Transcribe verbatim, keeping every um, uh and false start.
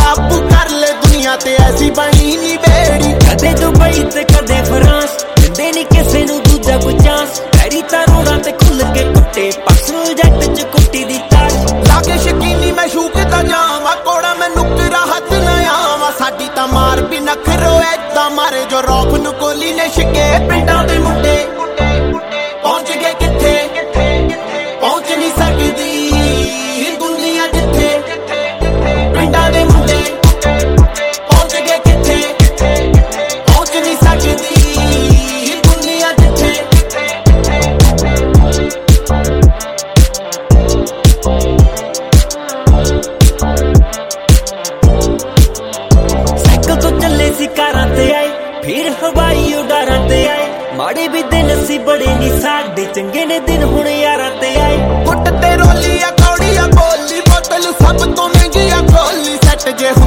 काबू कर ले दुनिया ते ऐसी बनी नी बेड़ी। कदे दुबई ते कदे फ्रांस दिंदे नी किसे नू दूजा कोई चांस। डैडी तां रोडां ते खुल के कुट्टे पर्सनल जैट च कुट्टी दी ताश। लागे शकीनी मैं शूकदा जावां कोड़ा मैं नुकरा हथ ना आवां। साडी तां मार भी नखरो ऐदां मारे जो रौफ नू कोहली ने छके। पिंडां दे मुंडे पहुंच गए किथे पहुंच नहीं सकदी दुनिया जिथे। पिंडां दे मुंडे पहुंच गए किथे पहुंच नहीं सकदी दुनिया जिथे। साइकिल तो चले सी कारां ते आए फिर हवाई उड़ारां ते आए। माड़े भी दिन सी बड़े नी साडे चंगे ने दिन हुण यारां ते आए। कुट ते रोली आ कौड़ी आ बोली बोतल सब तो महंगी आ खोली। सैट जे